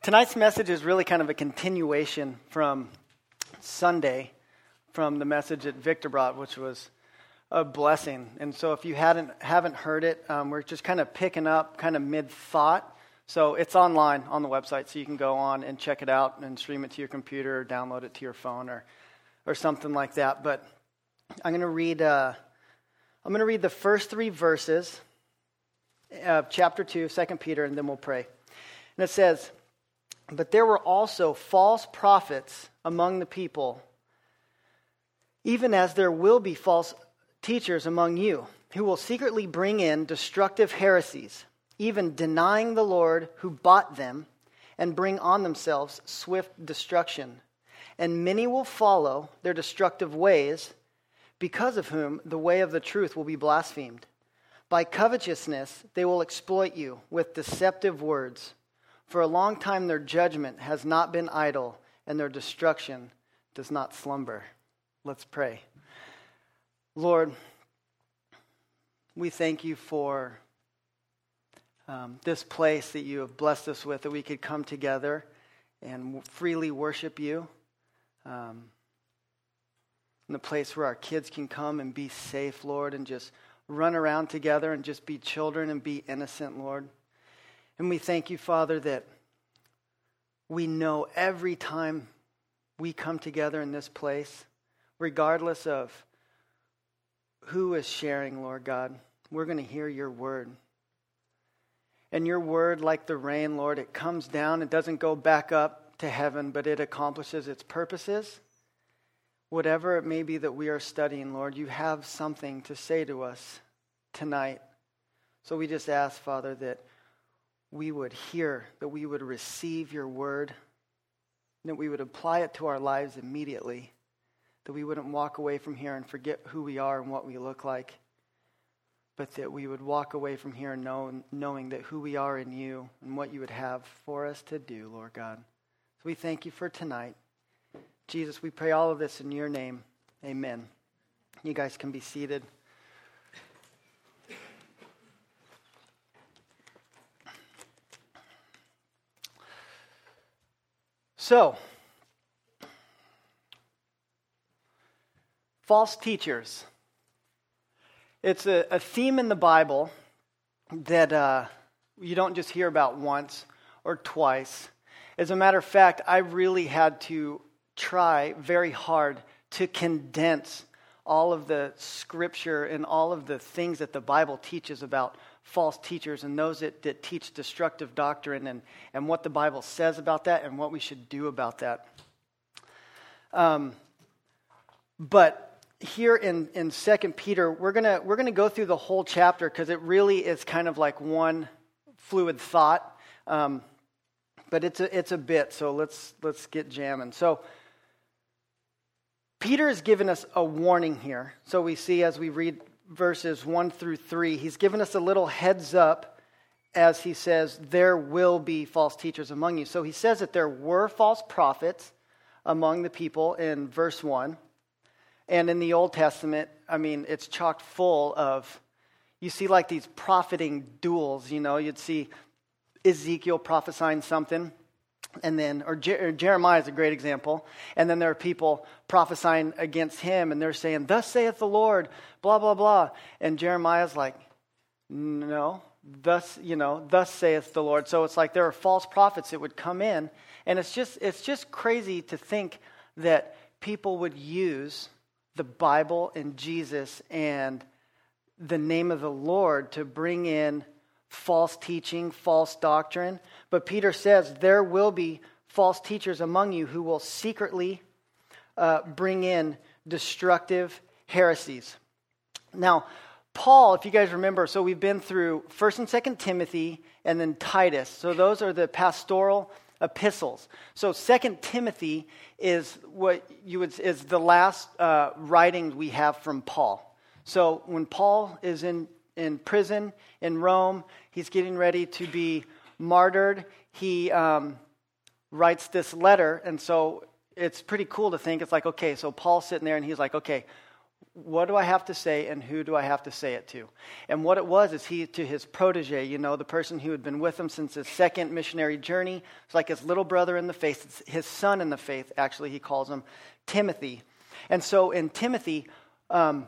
Tonight's message is really kind of a continuation from Sunday, from the message that Victor brought, which was a blessing. And so if you haven't heard it, we're just kind of picking up kind of mid-thought. So it's online on the website, so you can go on and check it out and stream it to your computer or download it to your phone or something like that. But I'm going to read the first 3 verses of chapter 2, 2 Peter, and then we'll pray. And it says, "But there were also false prophets among the people, even as there will be false teachers among you, who will secretly bring in destructive heresies, even denying the Lord who bought them, and bring on themselves swift destruction. And many will follow their destructive ways, because of whom the way of the truth will be blasphemed. By covetousness they will exploit you with deceptive words. For a long time their judgment has not been idle, and their destruction does not slumber." Let's pray. Lord, we thank you for this place that you have blessed us with, that we could come together and freely worship you. In the place where our kids can come and be safe, Lord, and just run around together and just be children and be innocent, Lord. And we thank you, Father, that we know every time we come together in this place, regardless of who is sharing, Lord God, we're going to hear your word. And your word, like the rain, Lord, it comes down, it doesn't go back up to heaven, but it accomplishes its purposes. Whatever it may be that we are studying, Lord, you have something to say to us tonight. So we just ask, Father, that we would hear, that we would receive your word, that we would apply it to our lives immediately, that we wouldn't walk away from here and forget who we are and what we look like, but that we would walk away from here knowing that who we are in you and what you would have for us to do, Lord God. So we thank you for tonight. Jesus, we pray all of this in your name. Amen. You guys can be seated. So, false teachers. It's a theme in the Bible that you don't just hear about once or twice. As a matter of fact, I really had to try very hard to condense all of the scripture and all of the things that the Bible teaches about false teachers and those that teach destructive doctrine and what the Bible says about that and what we should do about that. But here in 2 Peter, we're gonna go through the whole chapter because it really is kind of like one fluid thought. But it's a bit, so let's get jamming. So Peter has given us a warning here. So we see as we read verses 1 through 3, he's given us a little heads up as he says, there will be false teachers among you. So he says that there were false prophets among the people in verse 1. And in the Old Testament, I mean, it's chock full of, you see like these propheting duels, you know, you'd see Ezekiel prophesying something, and then, or Jeremiah is a great example, and then there are people prophesying against him, and they're saying, "Thus saith the Lord," blah, blah, blah, and Jeremiah's like, "No, thus saith the Lord." So it's like there are false prophets that would come in, and it's just crazy to think that people would use the Bible and Jesus and the name of the Lord to bring in false teaching, false doctrine. But Peter says there will be false teachers among you who will secretly bring in destructive heresies. Now, Paul, if you guys remember, so we've been through 1 and 2 Timothy and then Titus. So those are the pastoral epistles. So 2 Timothy is is the last writing we have from Paul. So when Paul is in prison in Rome, he's getting ready to be martyred. He writes this letter, and so it's pretty cool to think. It's like, okay, so Paul's sitting there, and he's like, okay, what do I have to say and who do I have to say it to? And what it was is he, to his protege, the person who had been with him since his second missionary journey, it's like his little brother in the faith, it's his son in the faith, actually, he calls him Timothy. And so in Timothy, in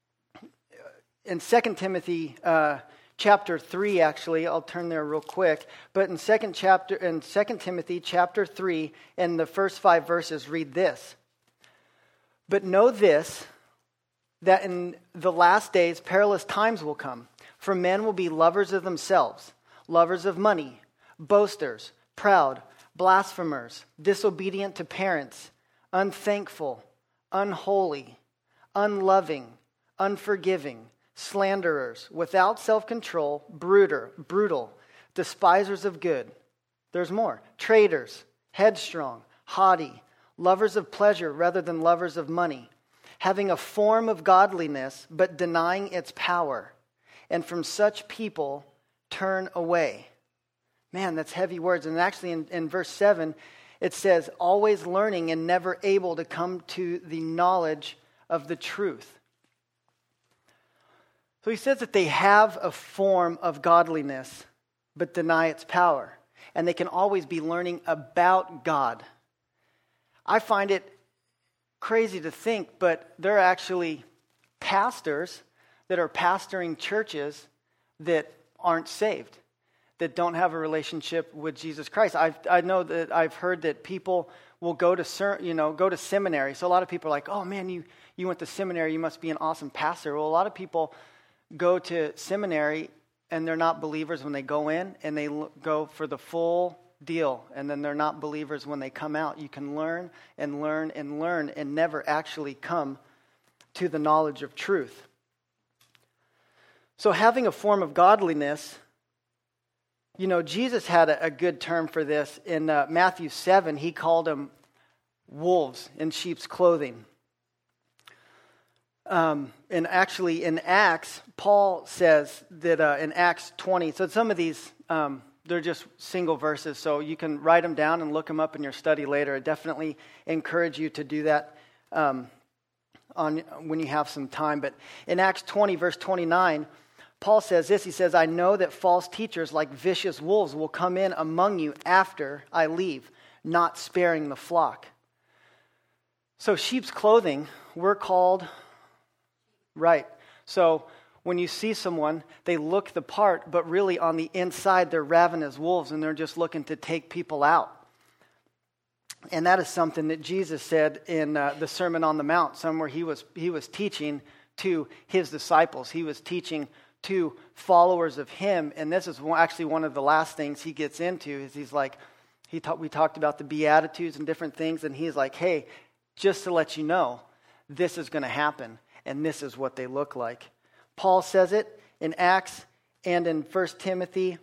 2 Timothy chapter 3, actually, I'll turn there real quick, but in 2 Timothy chapter 3, in the first 5 verses, read this. But know this, that in the last days perilous times will come, for men will be lovers of themselves, lovers of money, boasters, proud, blasphemers, disobedient to parents, unthankful, unholy, unloving, unforgiving, slanderers, without self-control, brutal, despisers of good. There's more. Traitors, headstrong, haughty, lovers of pleasure rather than lovers of money, having a form of godliness, but denying its power. And from such people, turn away. Man, that's heavy words. And actually in verse 7, it says, always learning and never able to come to the knowledge of the truth. So he says that they have a form of godliness, but deny its power. And they can always be learning about God. I find it crazy to think, but there are actually pastors that are pastoring churches that aren't saved, that don't have a relationship with Jesus Christ. I know that I've heard that people will go to seminary. So a lot of people are like, oh man, you went to seminary, you must be an awesome pastor. Well, a lot of people go to seminary and they're not believers when they go in, and they go for the full deal, and then they're not believers when they come out. You can learn and learn and learn and never actually come to the knowledge of truth. So having a form of godliness, Jesus had a good term for this. In Matthew 7, he called them wolves in sheep's clothing. And actually in Acts, Paul says that in Acts 20, so some of these, they're just single verses, so you can write them down and look them up in your study later. I definitely encourage you to do that when you have some time. But in Acts 20, verse 29, Paul says this. He says, I know that false teachers like vicious wolves will come in among you after I leave, not sparing the flock. So sheep's clothing, we're called, right. So when you see someone, they look the part, but really on the inside, they're ravenous wolves, and they're just looking to take people out. And that is something that Jesus said in the Sermon on the Mount, somewhere he was teaching to his disciples. He was teaching to followers of him, and this is actually one of the last things he gets into. Is he's like, we talked about the Beatitudes and different things, and he's like, hey, just to let you know, this is going to happen, and this is what they look like. Paul says it in Acts and in 2 Timothy,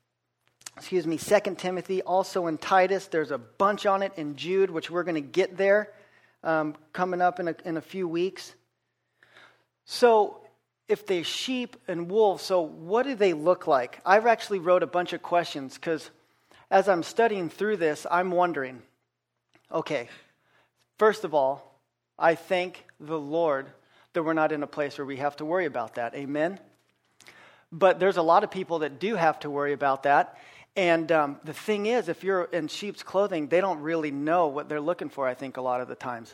also in Titus. There's a bunch on it in Jude, which we're going to get there coming up in a few weeks. So if they're sheep and wolves, so what do they look like? I've actually wrote a bunch of questions because as I'm studying through this, I'm wondering, okay, first of all, I thank the Lord that we're not in a place where we have to worry about that. Amen? But there's a lot of people that do have to worry about that. And the thing is, if you're in sheep's clothing, they don't really know what they're looking for, I think, a lot of the times.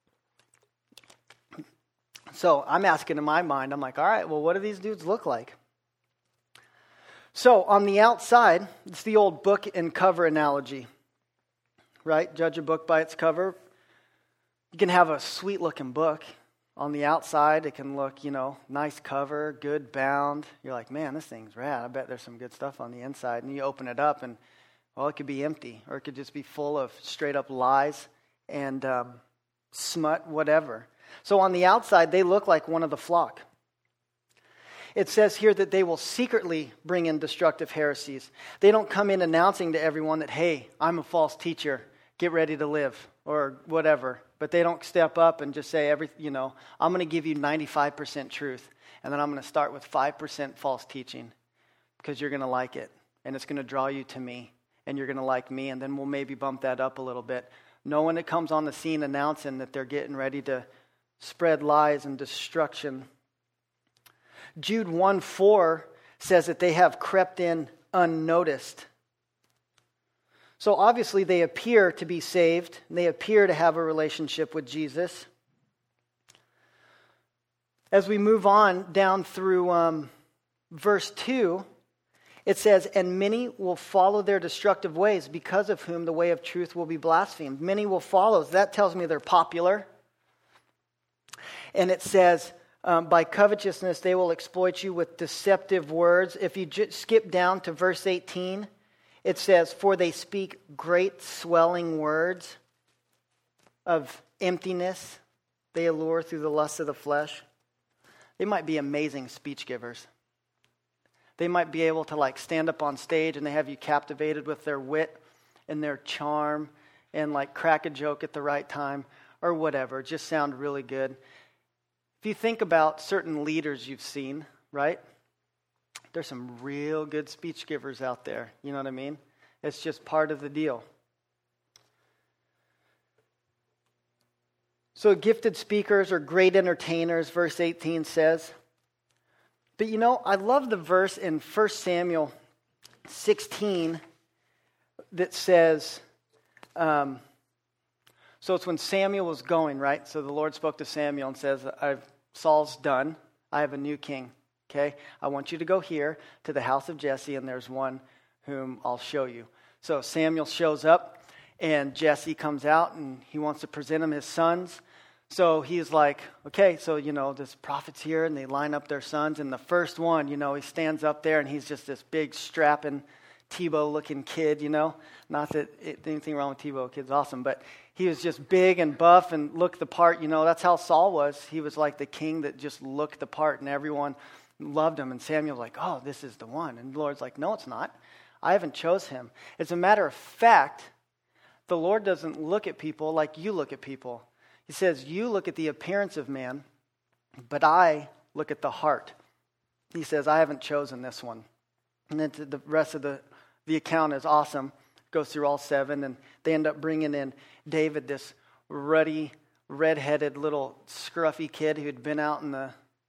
So I'm asking in my mind, I'm like, all right, well, what do these dudes look like? So on the outside, it's the old book and cover analogy, right? Judge a book by its cover. You can have a sweet-looking book. On the outside, it can look, nice cover, good bound. You're like, man, this thing's rad. I bet there's some good stuff on the inside. And you open it up and, well, it could be empty. Or it could just be full of straight up lies and smut, whatever. So on the outside, they look like one of the flock. It says here that they will secretly bring in destructive heresies. They don't come in announcing to everyone that, hey, I'm a false teacher. Get ready to live or whatever. But they don't step up and just say, I'm going to give you 95% truth, and then I'm going to start with 5% false teaching because you're going to like it, and it's going to draw you to me, and you're going to like me, and then we'll maybe bump that up a little bit. No one that comes on the scene announcing that they're getting ready to spread lies and destruction. Jude 1:4 says that they have crept in unnoticed. So obviously they appear to be saved. They appear to have a relationship with Jesus. As we move on down through verse 2, it says, and many will follow their destructive ways, because of whom the way of truth will be blasphemed. Many will follow. That tells me they're popular. And it says, by covetousness they will exploit you with deceptive words. If you skip down to verse 18, it says, for they speak great swelling words of emptiness. They allure through the lust of the flesh. They might be amazing speech givers. They might be able to stand up on stage and they have you captivated with their wit and their charm and crack a joke at the right time or whatever. Just sound really good. If you think about certain leaders you've seen, right? There's some real good speech givers out there. You know what I mean? It's just part of the deal. So gifted speakers are great entertainers, verse 18 says. But I love the verse in 1 Samuel 16 that says, so it's when Samuel was going, right? So the Lord spoke to Samuel and says, Saul's done. I have a new king, okay? I want you to go here to the house of Jesse, and there's one whom I'll show you. So Samuel shows up, and Jesse comes out, and he wants to present him his sons. So he's like, okay, so, this prophet's here, and they line up their sons. And the first one, he stands up there, and he's just this big, strapping, Tebow-looking kid, Not that anything wrong with Tebow, kid's awesome. But he was just big and buff and looked the part. That's how Saul was. He was like the king that just looked the part, and everyone loved him. And Samuel's like, oh, this is the one. And the Lord's like, no, it's not. I haven't chose him. As a matter of fact, the Lord doesn't look at people like you look at people. He says, you look at the appearance of man, but I look at the heart. He says, I haven't chosen this one. And then the rest of the account is awesome. Goes through all 7, and they end up bringing in David, this ruddy, red-headed little scruffy kid who had been out in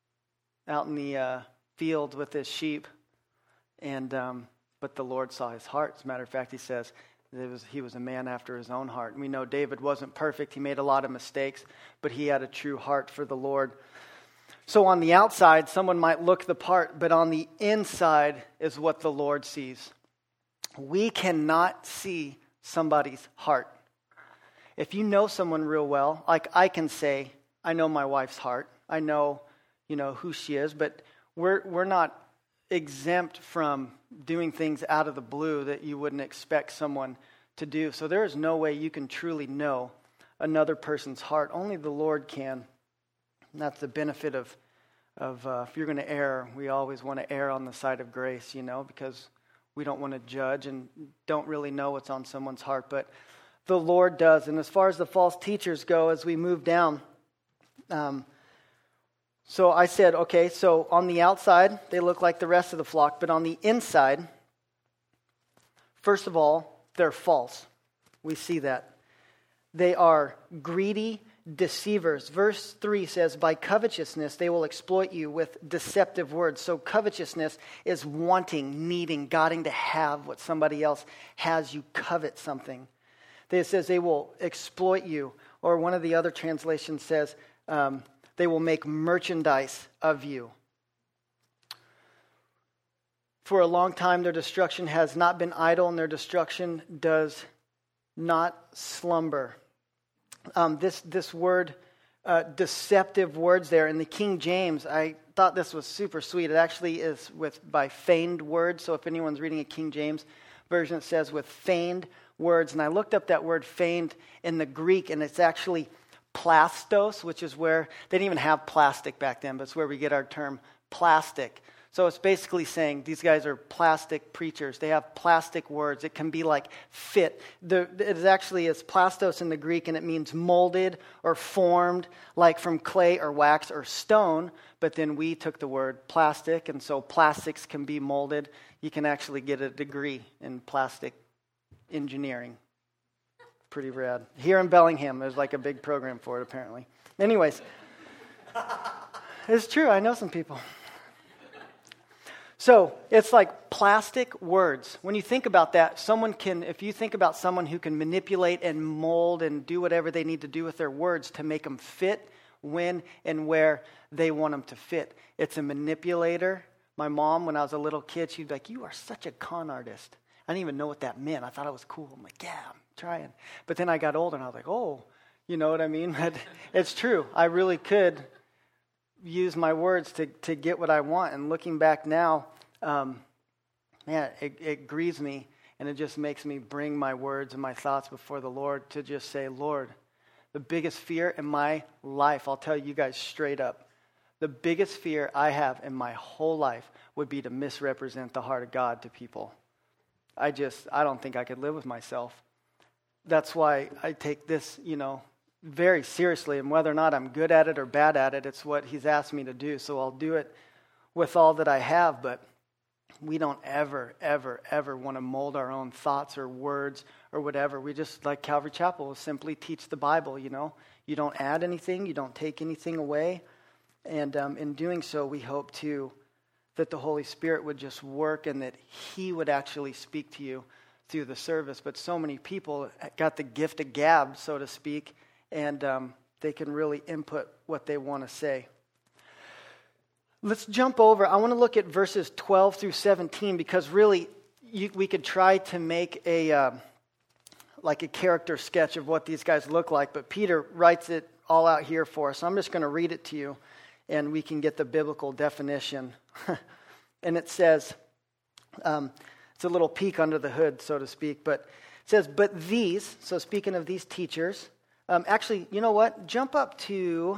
the field with his sheep. And but the Lord saw his heart. As a matter of fact, he says, he was a man after his own heart. And we know David wasn't perfect. He made a lot of mistakes, but he had a true heart for the Lord. So on the outside, someone might look the part, but on the inside is what the Lord sees. We cannot see somebody's heart. If you know someone real well, like I can say, I know my wife's heart. I know, who she is, but we're not exempt from doing things out of the blue that you wouldn't expect someone to do. So there is no way you can truly know another person's heart. Only the Lord can. And that's the benefit of if you're going to err, we always want to err on the side of grace, because we don't want to judge and don't really know what's on someone's heart. But the Lord does. And as far as the false teachers go, as we move down, so I said, okay, so on the outside, they look like the rest of the flock. But on the inside, first of all, they're false. We see that. They are greedy deceivers. Verse 3 says, by covetousness they will exploit you with deceptive words. So covetousness is wanting, needing, goting to have what somebody else has. You covet something. It says they will exploit you. Or one of the other translations says, they will make merchandise of you. For a long time, their destruction has not been idle, and their destruction does not slumber. This word, deceptive words there in the King James, I thought this was super sweet. It actually is by feigned words. So if anyone's reading a King James version, it says with feigned words. And I looked up that word feigned in the Greek, and it's actually plastos, which is where they didn't even have plastic back then, but it's where we get our term plastic. So it's basically saying these guys are plastic preachers. They have plastic words. It can be like fit. It is actually is plastos in the Greek, and it means molded or formed, like from clay or wax or stone. But then we took the word plastic, and so plastics can be molded. You can actually get a degree in plastic engineering. Pretty rad. Here in Bellingham, there's like a big program for it, apparently. Anyways, It's true. I know some people. So it's like plastic words. When you think about that, if you think about someone who can manipulate and mold and do whatever they need to do with their words to make them fit when and where they want them to fit. It's a manipulator. My mom, when I was a little kid, she'd be like, "You are such a con artist." I didn't even know what that meant. I thought it was cool. I'm like, "Yeah, I'm trying." But then I got older and I was like, "Oh, you know what I mean?" But it's true. I really could use my words to get what I want. And looking back now, it grieves me, and it just makes me bring my words and my thoughts before the Lord to just say, "Lord, the biggest fear in my life," I'll tell you guys straight up, the biggest fear I have in my whole life would be to misrepresent the heart of God to people. I don't think I could live with myself. That's why I take this, very seriously, and whether or not I'm good at it or bad at it, it's what He's asked me to do. So I'll do it with all that I have, but we don't ever, ever, ever want to mold our own thoughts or words or whatever. We just, like Calvary Chapel, simply teach the Bible, You don't add anything, you don't take anything away. And in doing so, we hope that the Holy Spirit would just work and that He would actually speak to you through the service. But so many people got the gift of gab, so to speak, and they can really input what they want to say. Let's jump over. I want to look at verses 12 through 17 because really we could try to make a character sketch of what these guys look like, but Peter writes it all out here for us. So I'm just going to read it to you, and we can get the biblical definition. And it says, it's a little peek under the hood, so to speak, but it says, "But these," so speaking of these teachers, actually, you know what? Jump up to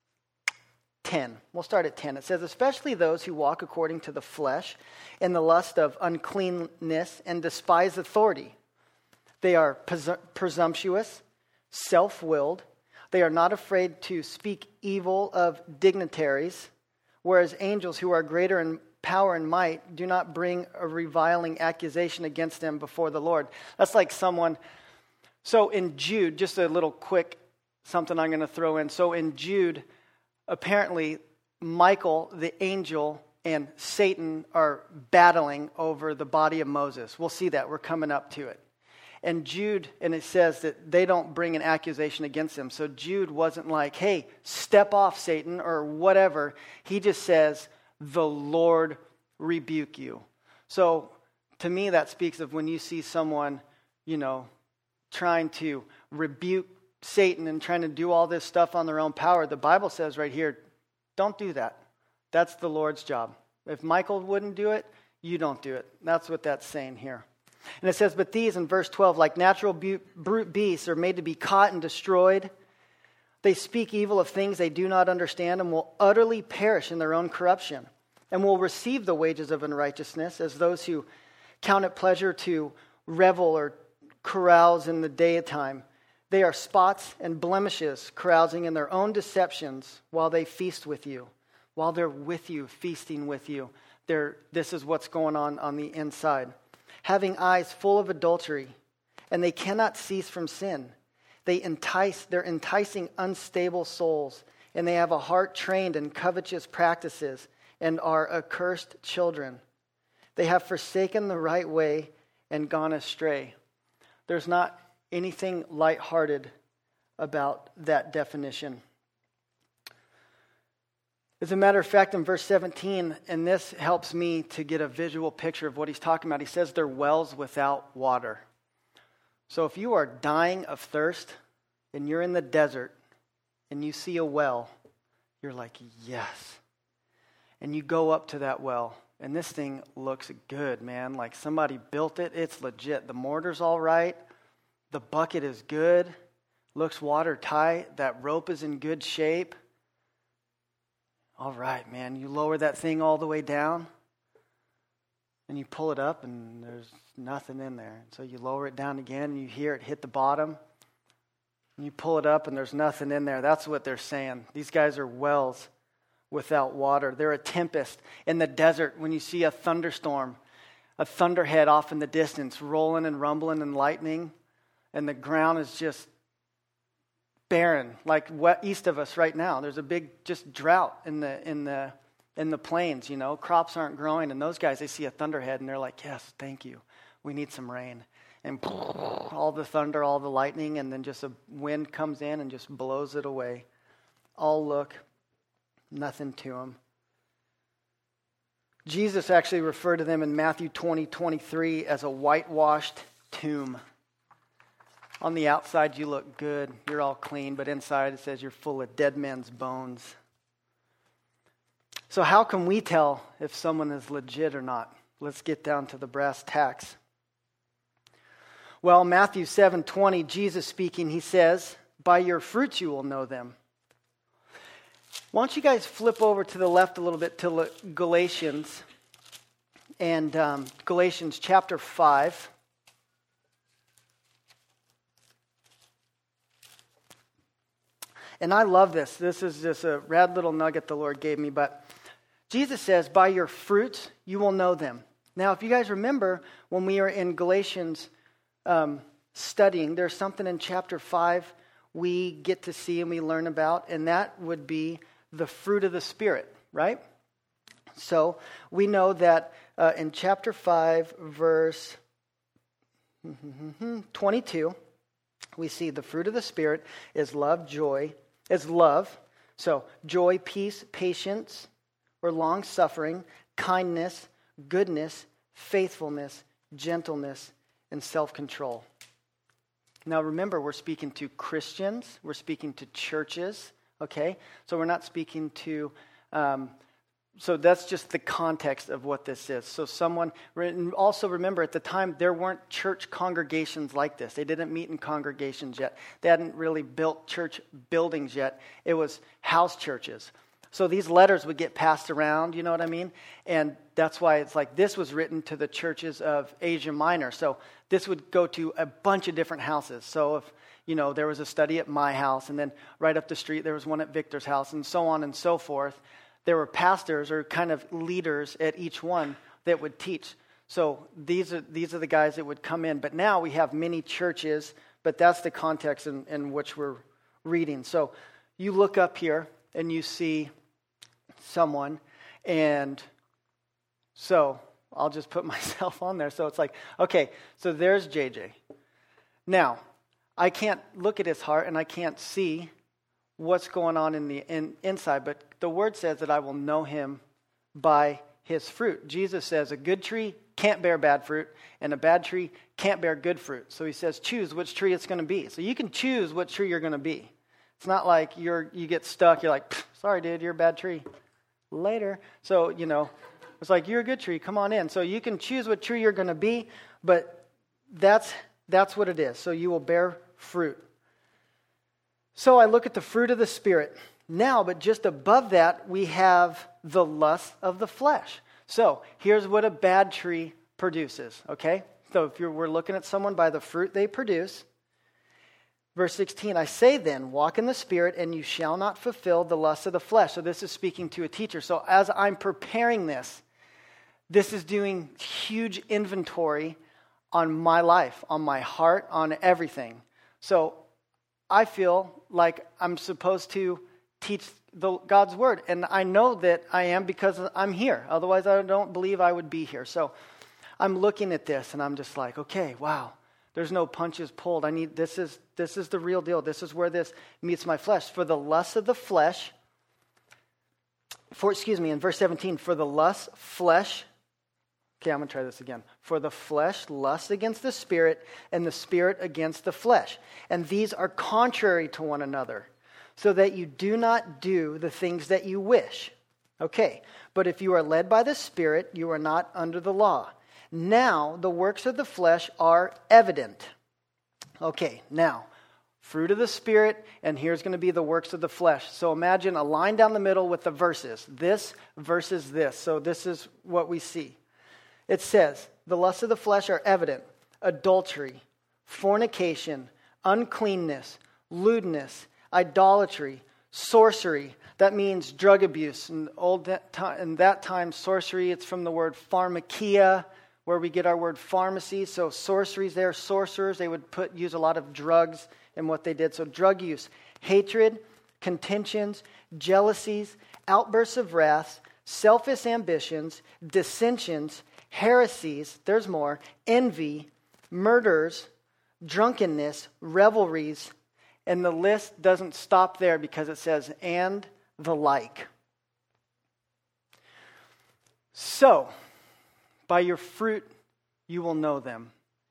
10. We'll start at 10. It says, "Especially those who walk according to the flesh in the lust of uncleanness and despise authority. They are presumptuous, self-willed. They are not afraid to speak evil of dignitaries, whereas angels who are greater in power and might do not bring a reviling accusation against them before the Lord." That's like someone. So in Jude, just a little quick something I'm going to throw in. So in Jude, apparently Michael, the angel, and Satan are battling over the body of Moses. We'll see that. We're coming up to it. And Jude, and it says that they don't bring an accusation against him. So Jude wasn't like, "Hey, step off, Satan," or whatever. He just says, "The Lord rebuke you." So to me, that speaks of when you see someone, trying to rebuke Satan and trying to do all this stuff on their own power. The Bible says right here, don't do that. That's the Lord's job. If Michael wouldn't do it, you don't do it. That's what that's saying here. And it says, "But these," in verse 12, "like natural brute beasts are made to be caught and destroyed. They speak evil of things they do not understand and will utterly perish in their own corruption and will receive the wages of unrighteousness as those who count it pleasure to revel or carouse in the daytime. They are spots and blemishes, carousing in their own deceptions while they feast with you." While they're with you, feasting with you, this is what's going on the inside. "Having eyes full of adultery, and they cannot cease from sin. They're enticing unstable souls, and they have a heart trained in covetous practices and are accursed children. They have forsaken the right way and gone astray." There's not anything lighthearted about that definition. As a matter of fact, in verse 17, and this helps me to get a visual picture of what he's talking about, he says they're wells without water. So if you are dying of thirst and you're in the desert and you see a well, you're like, yes. And you go up to that well, and this thing looks good, man. Like somebody built it. It's legit. The mortar's all right. The bucket is good. Looks watertight. That rope is in good shape. All right, man. You lower that thing all the way down, and you pull it up, and there's nothing in there. So you lower it down again, and you hear it hit the bottom. And you pull it up, and there's nothing in there. That's what they're saying. These guys are wells without water. They're a tempest in the desert. When you see a thunderstorm, a thunderhead off in the distance, rolling and rumbling and lightning, and the ground is just barren, like east of us right now. There's a big just drought in the plains, crops aren't growing. And those guys, they see a thunderhead and they're like, yes, thank you. We need some rain. And all the thunder, all the lightning, and then just a wind comes in and just blows it away. All look, nothing to them. Jesus actually referred to them in Matthew 20:23 as a whitewashed tomb. On the outside, you look good. You're all clean. But inside, it says you're full of dead men's bones. So how can we tell if someone is legit or not? Let's get down to the brass tacks. Well, Matthew 7:20, Jesus speaking, he says, by your fruits you will know them. Why don't you guys flip over to the left a little bit to Galatians, and Galatians chapter 5. And I love this. This is just a rad little nugget the Lord gave me. But Jesus says, by your fruits you will know them. Now, if you guys remember, when we were in Galatians studying, there's something in chapter 5 we get to see and we learn about, and that would be the fruit of the Spirit, right? So we know that in chapter 5, verse 22, we see the fruit of the Spirit is love, So joy, peace, patience, or long-suffering, kindness, goodness, faithfulness, gentleness, and self-control. Now remember, we're speaking to Christians, we're speaking to churches, okay? So we're not speaking to, so that's just the context of what this is. So also remember at the time, there weren't church congregations like this. They didn't meet in congregations yet. They hadn't really built church buildings yet. It was house churches. So these letters would get passed around, you know what I mean? And that's why it's like this was written to the churches of Asia Minor. So this would go to a bunch of different houses. So if, there was a study at my house, and then right up the street there was one at Victor's house, and so on and so forth. There were pastors or kind of leaders at each one that would teach. So these are the guys that would come in. But now we have many churches, but that's the context in which we're reading. So you look up here and you see someone, and so I'll just put myself on there. So it's like, okay, so there's JJ. Now, I can't look at his heart and I can't see what's going on in the inside, but the word says that I will know him by his fruit. Jesus says a good tree can't bear bad fruit, and a bad tree can't bear good fruit. So he says choose which tree it's going to be. So you can choose what tree you're going to be. It's not like you get stuck, you're like, sorry dude, you're a bad tree. Later. So, it's like, you're a good tree, come on in. So you can choose what tree you're going to be, but that's what it is. So you will bear fruit. So I look at the fruit of the Spirit now, but just above that, we have the lust of the flesh. So here's what a bad tree produces, okay? So if we're looking at someone by the fruit they produce, verse 16, I say then, walk in the Spirit, and you shall not fulfill the lust of the flesh. So this is speaking to a teacher. So as I'm preparing this is doing huge inventory on my life, on my heart, on everything. So I feel like I'm supposed to teach God's word. And I know that I am because I'm here. Otherwise, I don't believe I would be here. So I'm looking at this, and I'm just like, okay, wow. There's no punches pulled. This is the real deal. This is where this meets my flesh. For the lust of the flesh, in verse 17, for the flesh, okay, I'm going to try this again. For the flesh lusts against the Spirit, and the Spirit against the flesh. And these are contrary to one another, so that you do not do the things that you wish. Okay, but if you are led by the Spirit, you are not under the law. Now, the works of the flesh are evident. Okay, now, fruit of the Spirit, and here's going to be the works of the flesh. So imagine a line down the middle with the verses. This versus this. So this is what we see. It says, the lusts of the flesh are evident. Adultery, fornication, uncleanness, lewdness, idolatry, sorcery. That means drug abuse. In that time, sorcery, it's from the word pharmakia, where we get our word pharmacy. So sorceries there, sorcerers, they would use a lot of drugs in what they did. So drug use, hatred, contentions, jealousies, outbursts of wrath, selfish ambitions, dissensions, heresies, there's more, envy, murders, drunkenness, revelries, and the list doesn't stop there because it says, and the like. So, by your fruit you will know them.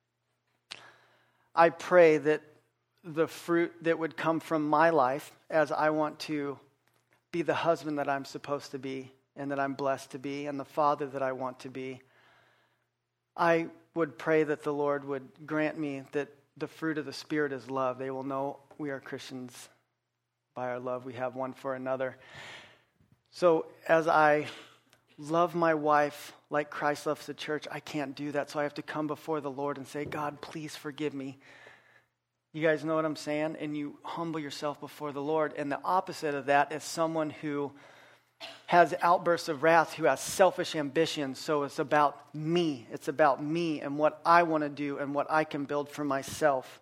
I pray that the fruit that would come from my life as I want to be the husband that I'm supposed to be and that I'm blessed to be and the father that I want to be, I would pray that the Lord would grant me that the fruit of the Spirit is love. They will know we are Christians by our love we have one for another. So as I love my wife like Christ loves the church, I can't do that. So I have to come before the Lord and say, God, please forgive me. You guys know what I'm saying? And you humble yourself before the Lord. And the opposite of that is someone who has outbursts of wrath, who has selfish ambitions. So it's about me. It's about me and what I want to do and what I can build for myself.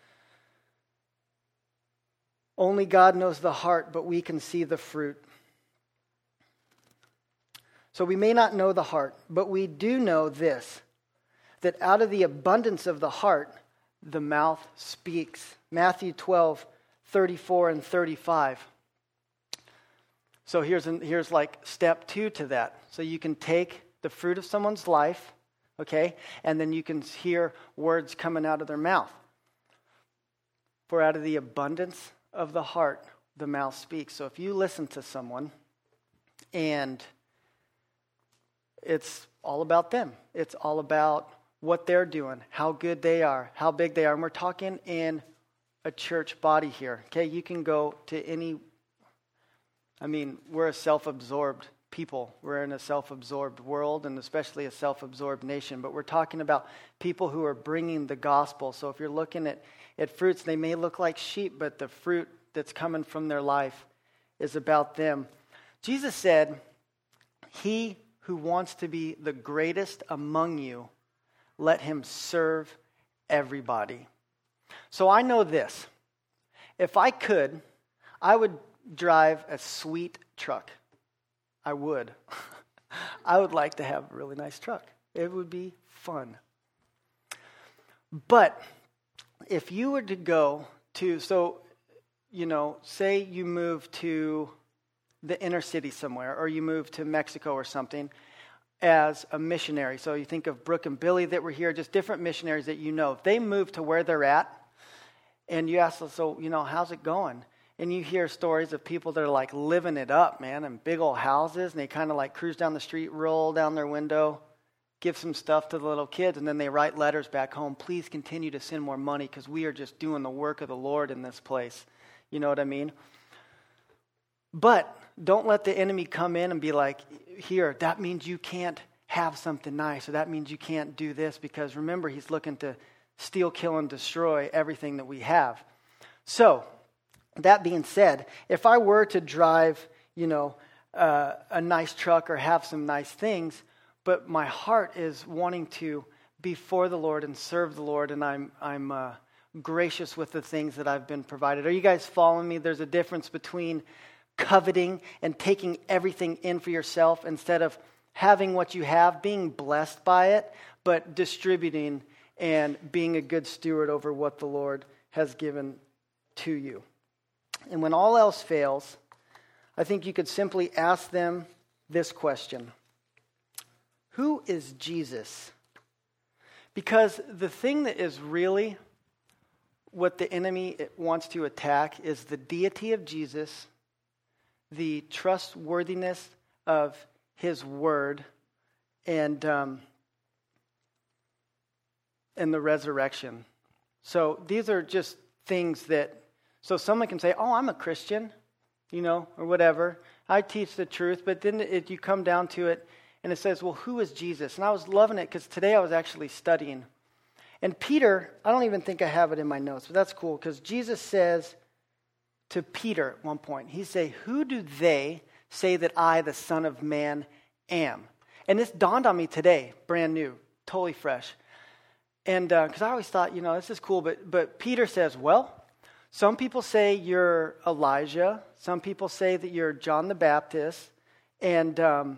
Only God knows the heart, but we can see the fruit. So we may not know the heart, but we do know this, that out of the abundance of the heart, the mouth speaks. Matthew 12, 34 and 35. So here's like step 2 to that. So you can take the fruit of someone's life, okay, and then you can hear words coming out of their mouth. For out of the abundance of the heart, the mouth speaks. So if you listen to someone and it's all about them, it's all about what they're doing, how good they are, how big they are. And we're talking in a church body here, okay? You can go to any, we're a self-absorbed people. We're in a self-absorbed world and especially a self-absorbed nation. But we're talking about people who are bringing the gospel. So if you're looking at fruits, they may look like sheep, but the fruit that's coming from their life is about them. Jesus said, he who wants to be the greatest among you, let him serve everybody. So I know this. If I could, I would drive a sweet truck. I would. I would like to have a really nice truck. It would be fun. But if you were to go to, say you move to the inner city somewhere, or you move to Mexico or something as a missionary. So you think of Brooke and Billy that were here, just different missionaries that you know. If they move to where they're at, and you ask them, so, how's it going? And you hear stories of people that are like living it up, man, in big old houses, and they kind of like cruise down the street, roll down their window, give some stuff to the little kids, and then they write letters back home. Please continue to send more money because we are just doing the work of the Lord in this place. You know what I mean? But don't let the enemy come in and be like, here, that means you can't have something nice, or that means you can't do this, because remember, he's looking to steal, kill, and destroy everything that we have. So, that being said, if I were to drive, a nice truck or have some nice things, but my heart is wanting to be for the Lord and serve the Lord, and I'm gracious with the things that I've been provided. Are you guys following me? There's a difference between coveting and taking everything in for yourself instead of having what you have, being blessed by it, but distributing and being a good steward over what the Lord has given to you. And when all else fails, I think you could simply ask them this question: who is Jesus? Because the thing that is really what the enemy wants to attack is the deity of Jesus, the trustworthiness of his word, and the resurrection. So these are just things that, so someone can say, oh, I'm a Christian, or whatever. I teach the truth, but then you come down to it, and it says, well, who is Jesus? And I was loving it because today I was actually studying. And Peter, I don't even think I have it in my notes, but that's cool because Jesus says to Peter at one point, he say, who do they say that I, the Son of Man, am? And this dawned on me today, brand new. totally fresh. And because I always thought, this is cool, but Peter says, well, some people say you're Elijah. Some people say that you're John the Baptist. And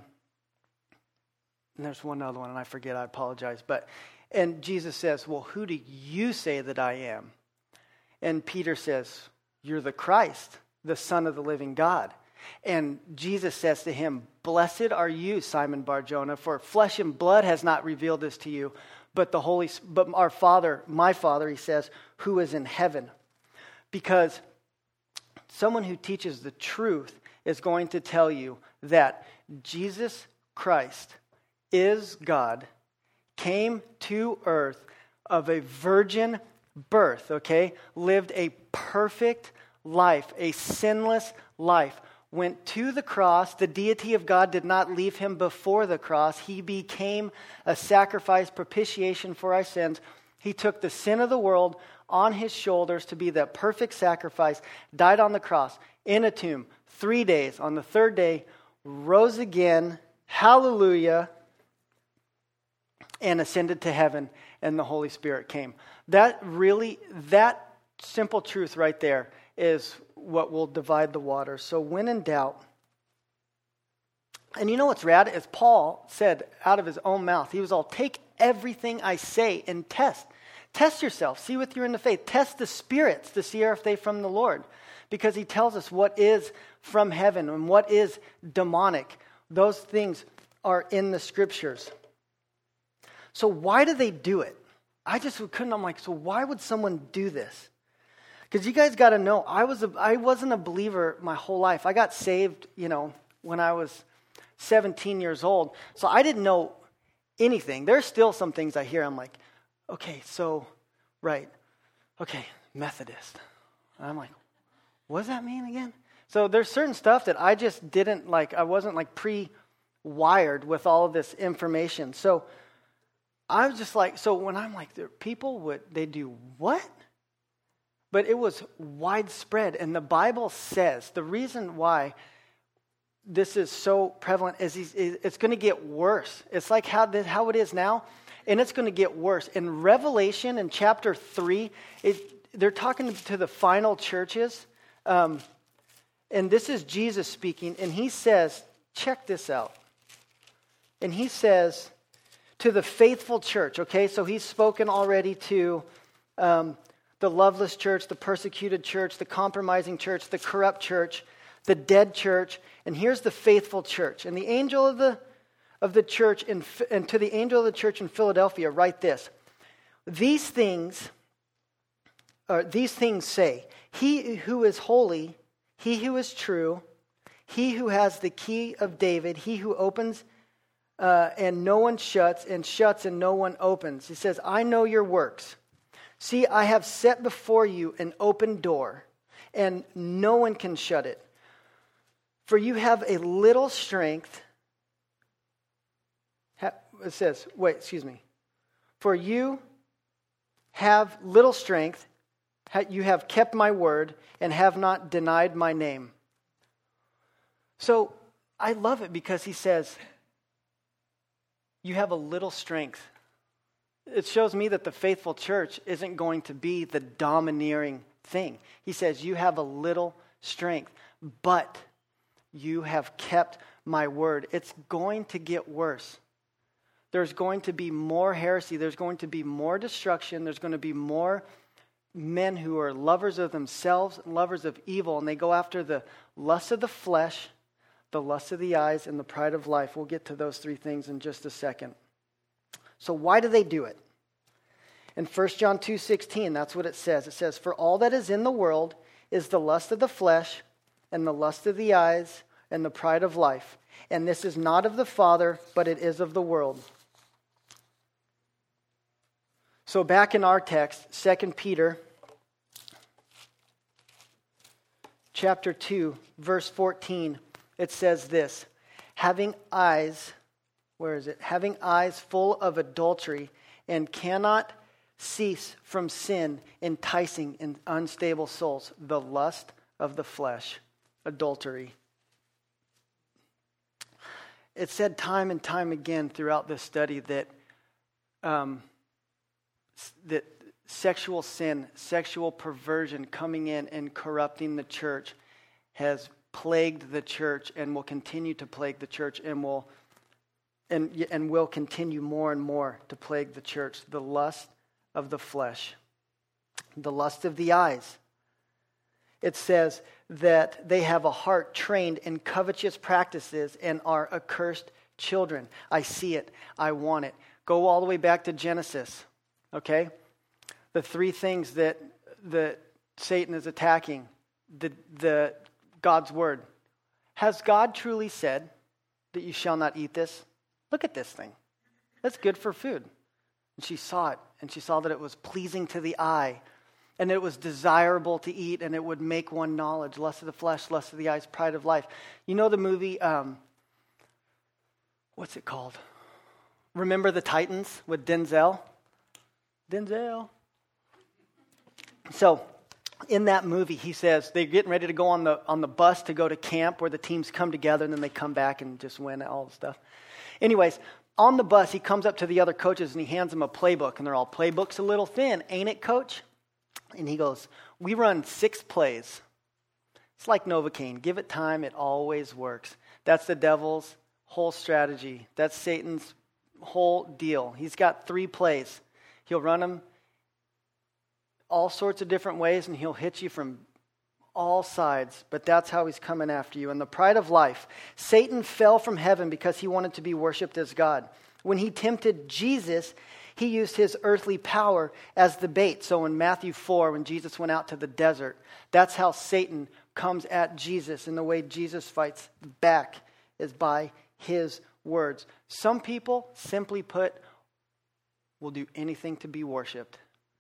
there's one other one, and I forget, I apologize. And Jesus says, well, who do you say that I am? And Peter says, you're the Christ, the Son of the living God. And Jesus says to him, blessed are you, Simon Bar-Jonah, for flesh and blood has not revealed this to you, but our Father, my Father, he says, who is in heaven. Because someone who teaches the truth is going to tell you that Jesus Christ is God, came to earth of a virgin birth, okay? Lived a perfect life, a sinless life. Went to the cross. The deity of God did not leave him before the cross. He became a sacrifice, propitiation for our sins. He took the sin of the world on his shoulders to be that perfect sacrifice, died on the cross, in a tomb, 3 days. On the third day, rose again, hallelujah, and ascended to heaven, and the Holy Spirit came. That simple truth right there is what will divide the waters. So when in doubt, and you know what's rad? As Paul said out of his own mouth, he was all, take everything I say and test. Test yourself. See what you're in the faith. Test the spirits to see if they from the Lord. Because he tells us what is from heaven and what is demonic. Those things are in the scriptures. So why do they do it? I'm like, so why would someone do this? Because you guys got to know, I wasn't a believer my whole life. I got saved, when I was 17 years old. So I didn't know anything. There's still some things I hear. I'm like, okay, so, right. Okay, Methodist. And I'm like, what does that mean again? So there's certain stuff that I just didn't I wasn't pre-wired with all of this information. So I was just like, so when I'm like, people they do what? But it was widespread. And the Bible says the reason why this is so prevalent is it's going to get worse. It's like how it is now, and it's going to get worse. In Revelation, in chapter 3, they're talking to the final churches. And this is Jesus speaking. And he says, check this out. And he says, to the faithful church, okay? So he's spoken already to the loveless church, the persecuted church, the compromising church, the corrupt church, the dead church, and here's the faithful church. And the angel of the church, and to the angel of the church in Philadelphia, write this: These things say, He who is holy, He who is true, He who has the key of David, He who opens and no one shuts, and shuts and no one opens. He says, I know your works. See, I have set before you an open door, and no one can shut it. For you have a little strength. It says, For you have little strength, you have kept my word, and have not denied my name. So I love it because he says, you have a little strength. It shows me that the faithful church isn't going to be the domineering thing. He says, you have a little strength, but you have kept my word. It's going to get worse. There's going to be more heresy. There's going to be more destruction. There's going to be more men who are lovers of themselves and lovers of evil, and they go after the lust of the flesh, the lust of the eyes, and the pride of life. We'll get to those three things in just a second. So why do they do it? In 1 John 2:16, that's what it says. It says, for all that is in the world is the lust of the flesh and the lust of the eyes and the pride of life. And this is not of the Father, but it is of the world. So back in our text, 2 Peter chapter 2, verse 14, it says this, having eyes full of adultery, and cannot cease from sin, enticing in unstable souls, the lust of the flesh, adultery. It's said time and time again throughout this study that that sexual sin, sexual perversion coming in and corrupting the church has plagued the church and will continue to plague the church and will continue more and more to plague the church. The lust of the flesh, the lust of the eyes. It says that they have a heart trained in covetous practices and are accursed children. I see it. I want it. Go all the way back to Genesis, okay? The three things that Satan is attacking, the God's word. Has God truly said that you shall not eat this? Look at this thing. That's good for food. And she saw it, and she saw that it was pleasing to the eye, and it was desirable to eat, and it would make one knowledge. Lust of the flesh, lust of the eyes, pride of life. You know the movie, what's it called? Remember the Titans with Denzel? So, in that movie, he says they're getting ready to go on the bus to go to camp where the teams come together and then they come back and just win all the stuff. Anyways, on the bus, he comes up to the other coaches and he hands them a playbook. And they're all, playbook's a little thin, ain't it, coach? And he goes, we run 6 plays. It's like Novocaine. Give it time, it always works. That's the devil's whole strategy. That's Satan's whole deal. He's got 3 plays. He'll run them all sorts of different ways, and he'll hit you from all sides, but that's how he's coming after you. And the pride of life. Satan fell from heaven because he wanted to be worshipped as God. When he tempted Jesus, he used his earthly power as the bait. So in Matthew 4, when Jesus went out to the desert, that's how Satan comes at Jesus, and the way Jesus fights back is by his words. Some people, simply put, will do anything to be worshipped.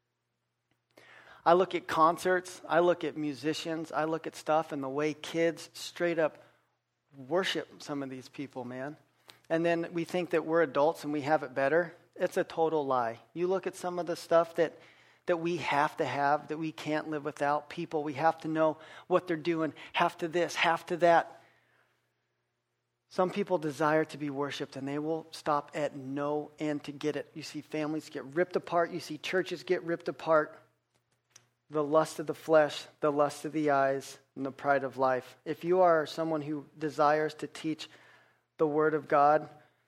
I look at concerts, I look at musicians, I look at stuff and the way kids straight up worship some of these people, man. And then we think that we're adults and we have it better. It's a total lie. You look at some of the stuff that we have to have, that we can't live without. People, we have to know what they're doing, have to this, have to that. Some people desire to be worshipped and they will stop at no end to get it. You see families get ripped apart. You see churches get ripped apart. The lust of the flesh, the lust of the eyes, and the pride of life. If you are someone who desires to teach the Word of God,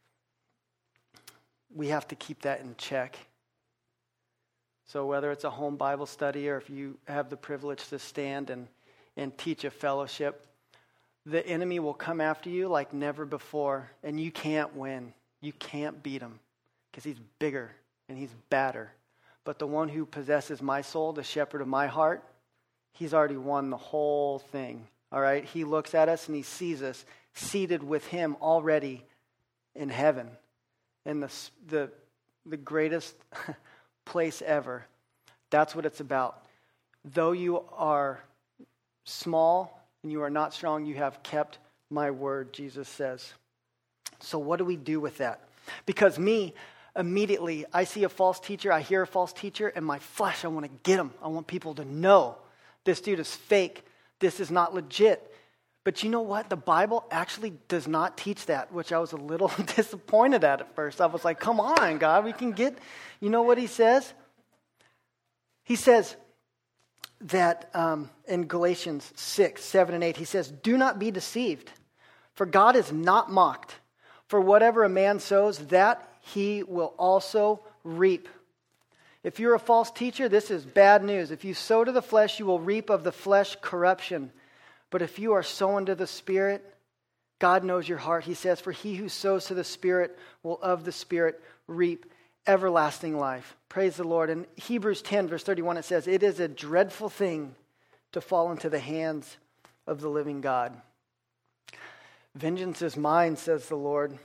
we have to keep that in check. So whether it's a home Bible study or if you have the privilege to stand and teach a fellowship, the enemy will come after you like never before, and you can't win. You can't beat him because he's bigger and he's badder. But the one who possesses my soul, the shepherd of my heart, he's already won the whole thing. All right? He looks at us and he sees us seated with him already in heaven, in the greatest place ever. That's what it's about. Though you are small and you are not strong, you have kept my word, Jesus says. So what do we do with that? Because immediately, I see a false teacher, I hear a false teacher, and my flesh, I want to get him. I want people to know this dude is fake. This is not legit. But you know what? The Bible actually does not teach that, which I was a little disappointed at first. I was like, come on, God, we can get... You know what he says? He says that in Galatians 6, 7, and 8, he says, do not be deceived, for God is not mocked. For whatever a man sows, that he will also reap. If you're a false teacher, this is bad news. If you sow to the flesh, you will reap of the flesh corruption. But if you are sowing to the Spirit, God knows your heart. He says, for he who sows to the Spirit will of the Spirit reap everlasting life. Praise the Lord. In Hebrews 10, verse 31, it says, it is a dreadful thing to fall into the hands of the living God. Vengeance is mine, says the Lord.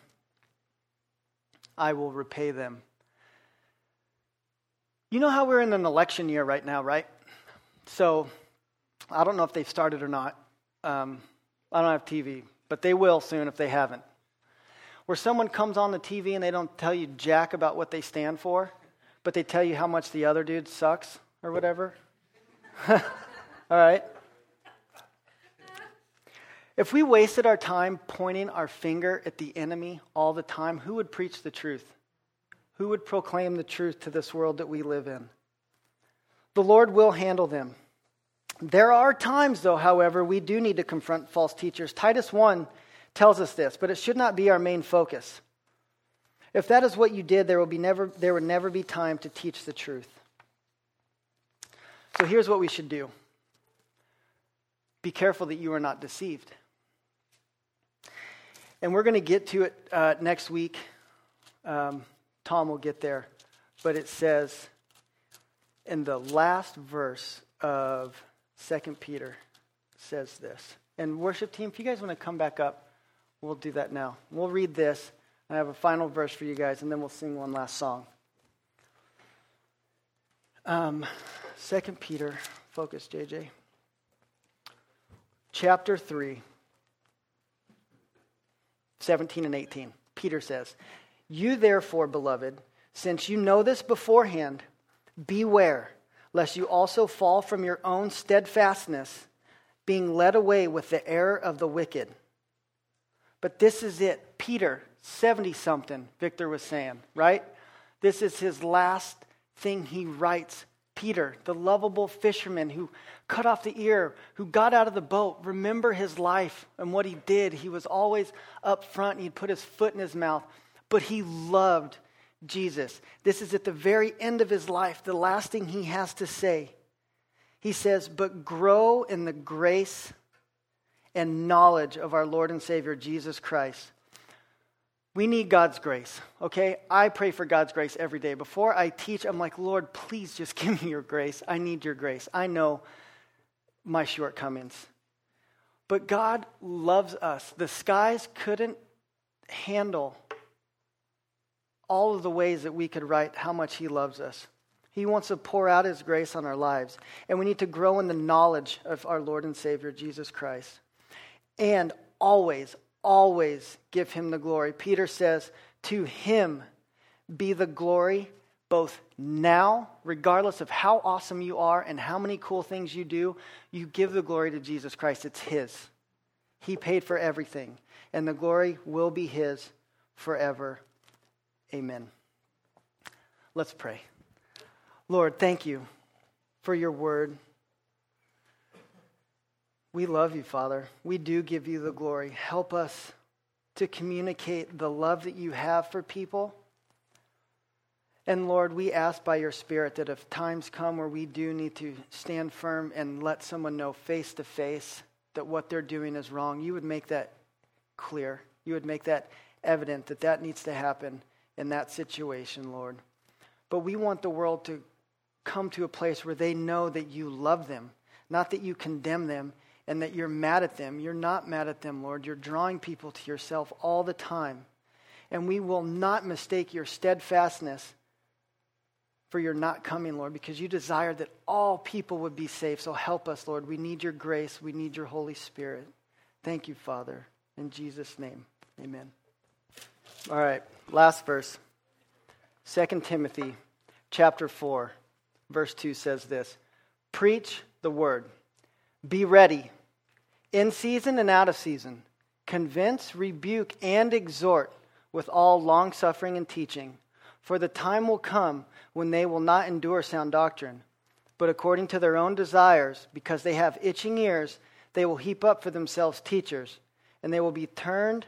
I will repay them. You know how we're in an election year right now, right? So, I don't know if they've started or not. I don't have TV, but they will soon if they haven't. Where someone comes on the TV and they don't tell you jack about what they stand for, but they tell you how much the other dude sucks or whatever. All right? If we wasted our time pointing our finger at the enemy all the time, who would preach the truth? Who would proclaim the truth to this world that we live in? The Lord will handle them. There are times, though, however, we do need to confront false teachers. Titus 1 tells us this, but it should not be our main focus. If that is what you did, there would never be time to teach the truth. So here's what we should do. Be careful that you are not deceived. And we're going to get to it next week. Tom will get there. But it says in the last verse of 2 Peter, says this. And worship team, if you guys want to come back up, we'll do that now. We'll read this. I have a final verse for you guys, and then we'll sing one last song. 2 Peter, focus, JJ. Chapter 3, 17 and 18. Peter says, "You therefore, beloved, since you know this beforehand, beware, lest you also fall from your own steadfastness, being led away with the error of the wicked." But this is it. Peter, 70-something, Victor was saying, right? This is his last thing he writes. Peter, the lovable fisherman who cut off the ear, who got out of the boat. Remember his life and what he did. He was always up front. He'd put his foot in his mouth. But he loved Jesus. This is at the very end of his life, the last thing he has to say. He says, "But grow in the grace and knowledge of our Lord and Savior, Jesus Christ." We need God's grace, okay? I pray for God's grace every day. Before I teach, I'm like, "Lord, please just give me your grace. I need your grace. I know my shortcomings." But God loves us. The skies couldn't handle all of the ways that we could write how much he loves us. He wants to pour out his grace on our lives. And we need to grow in the knowledge of our Lord and Savior, Jesus Christ. And always give him the glory. Peter says, to him be the glory both now, regardless of how awesome you are and how many cool things you do, you give the glory to Jesus Christ. It's his. He paid for everything. And the glory will be his forever. Amen. Let's pray. Lord, thank you for your word. We love you, Father. We do give you the glory. Help us to communicate the love that you have for people. And Lord, we ask by your Spirit that if times come where we do need to stand firm and let someone know face to face that what they're doing is wrong, you would make that clear. You would make that evident that that needs to happen in that situation, Lord. But we want the world to come to a place where they know that you love them, not that you condemn them and that you're mad at them. You're not mad at them, Lord. You're drawing people to yourself all the time. And we will not mistake your steadfastness for your not coming, Lord, because you desire that all people would be saved. So help us, Lord. We need your grace. We need your Holy Spirit. Thank you, Father. In Jesus' name, amen. All right, last verse. 2 Timothy chapter 4, verse 2 says this. Preach the word. Be ready, in season and out of season. Convince, rebuke, and exhort with all longsuffering and teaching. For the time will come when they will not endure sound doctrine, but according to their own desires, because they have itching ears, they will heap up for themselves teachers, and they will turn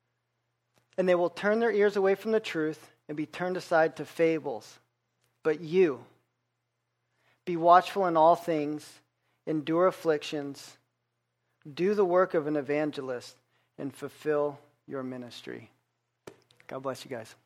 their ears away from the truth and be turned aside to fables. But you, be watchful in all things, endure afflictions, do the work of an evangelist, and fulfill your ministry. God bless you guys.